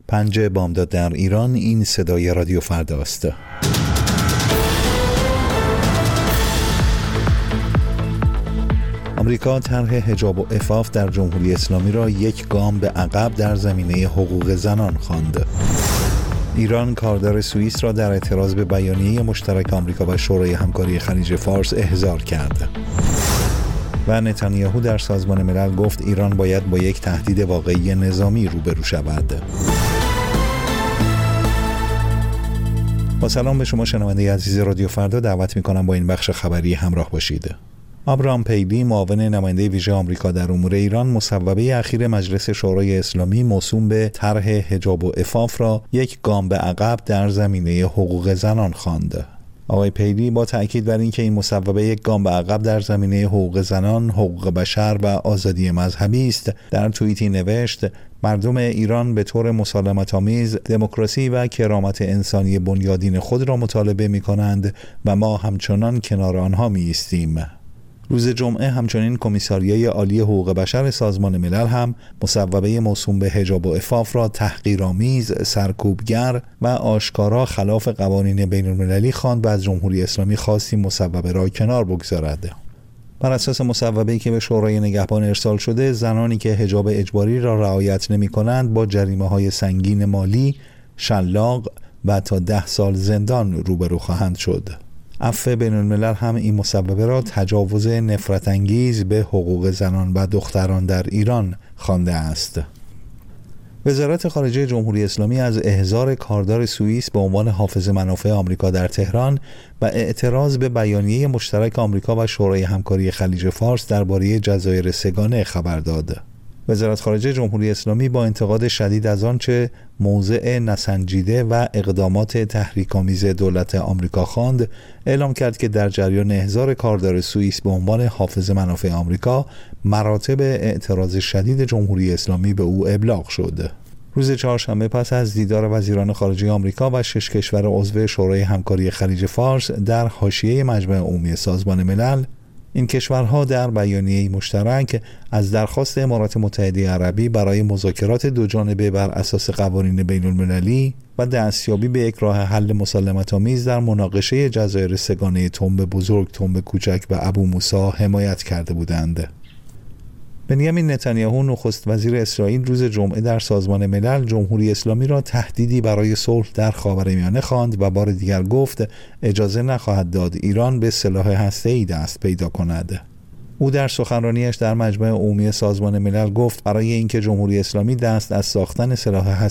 5 بامداد در ایران. این صدای رادیو فرداست. آمریکا طرح حجاب و عفاف در جمهوری اسلامی را یک گام به عقب در زمینه حقوق زنان خواند. ایران کاردار سوئیس را در اعتراض به بیانیه مشترک آمریکا و شورای همکاری خلیج فارس احضار کرد. و نتانیاهو در سازمان ملل گفت ایران باید با یک تهدید واقعی نظامی روبرو شود. با سلام به شما شنونده عزیز رادیو فردا، دعوت می‌کنم با این بخش خبری همراه باشید. ابراهام پیلی، معاون نماینده ویژه آمریکا در امور ایران، مصوبه اخیر مجلس شورای اسلامی موسوم به طرح حجاب و عفاف را یک گام به عقب در زمینه حقوق زنان خواند. آقای پیلی با تأکید بر اینکه این مصوبه یک گام به عقب در زمینه حقوق زنان، حقوق بشر و آزادی مذهبی است، در توییتی نوشت: مردم ایران به طور مسالمت‌آمیز دموکراسی و کرامت انسانی بنیادین خود را مطالبه می‌کنند و ما همچنان کنار آنها می‌ایستیم. روز جمعه همچنین کمیساریای عالی حقوق بشر سازمان ملل هم مصوبه موسوم به حجاب و عفاف را تحقیرآمیز، سرکوبگر و آشکارا خلاف قوانین بین‌المللی خواند و از جمهوری اسلامی خواست این مصوبه را کنار بگذارد. بر اساس مصوبه‌ای که به شورای نگهبان ارسال شده، زنانی که حجاب اجباری را رعایت نمی‌کنند با جریمه‌های سنگین مالی، شلاق و تا 10 سال زندان روبرو خواهند شد. عفو بین الملل هم این مصوبه را تجاوز نفرت انگیز به حقوق زنان و دختران در ایران خوانده است. وزارت خارجه جمهوری اسلامی از احضار کاردار سوئیس به عنوان حافظ منافع آمریکا در تهران و اعتراض به بیانیه مشترک آمریکا و شورای همکاری خلیج فارس درباره جزایر سه‌گانه خبر داد. وزارت خارجه جمهوری اسلامی با انتقاد شدید از آنچه موضع نسنجیده و اقدامات تحریک‌آمیز دولت آمریکا خواند، اعلام کرد که در جریان احضار کاردار سوئیس به عنوان حافظ منافع آمریکا، مراتب اعتراض شدید جمهوری اسلامی به او ابلاغ شد. روز چهارشنبه پس از دیدار وزیران خارجه آمریکا و 6 کشور عضو شورای همکاری خلیج فارس در حاشیه مجمع عمومی سازمان ملل، این کشورها در بیانیه مشترک از درخواست امارات متحده عربی برای مذاکرات دوجانبه بر اساس قوانین بین‌المللی و دستیابی به یک راه حل مسالمت‌آمیز در مناقشه جزایر سه‌گانه تنب بزرگ، تنب کوچک و ابو موسی حمایت کرده بودند. بنیامین نتانیاهو، نخست وزیر اسرائیل، روز جمعه در سازمان ملل جمهوری اسلامی را تهدیدی برای صلح در خاورمیانه خواند و بار دیگر گفت اجازه نخواهد داد ایران به سلاح هسته‌ای دست پیدا کند. او در سخنرانیش در مجمع عمومی سازمان ملل گفت برای اینکه جمهوری اسلامی دست از ساختن سلاح